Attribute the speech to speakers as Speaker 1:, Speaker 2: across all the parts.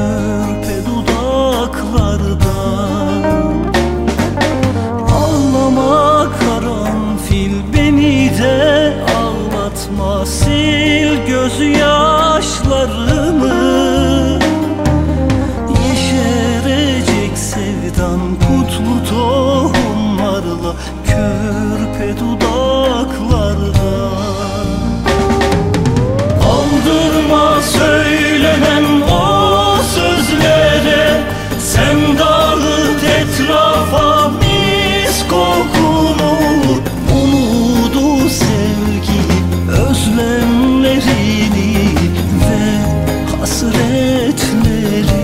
Speaker 1: körpe dudaklarda. Ağlama karanfil, beni de ağlatma, sil gözyaşlarımı. Yeşerecek sevdan kutlu tohumlarla körpe dudaklarda. Aldırma söylenen o sözlere, sen dağıt etrafa mis kokunu. Umudu, sevgi, özlemlerini ve hasretleri.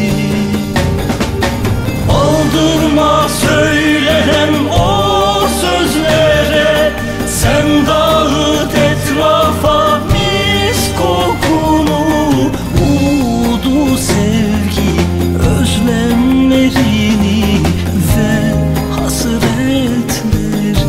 Speaker 1: Aldırma söylenen o sözlere, sen dağıt etrafa mis kokunu. Umudu, sevgi, özlemlerini ve hasretleri.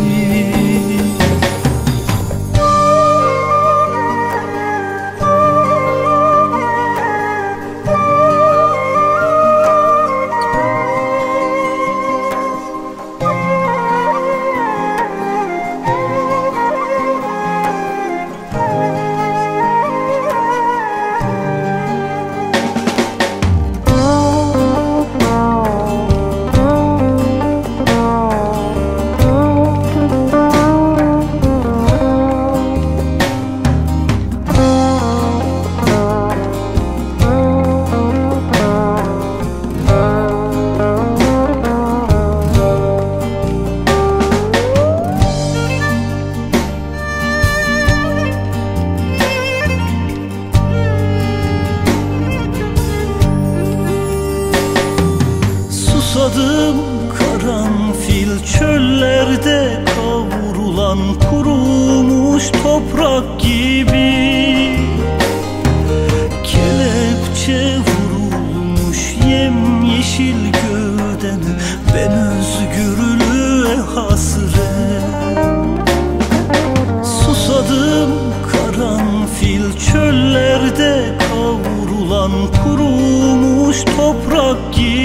Speaker 1: Susadım karanfil, çöllerde kavrulan kurumuş toprak gibi. Kelepçe vurulmuş yemyeşil gövdeme, ben özgürlüğe hasret. Susadım karanfil, çöllerde kavrulan kurumuş toprak gibi.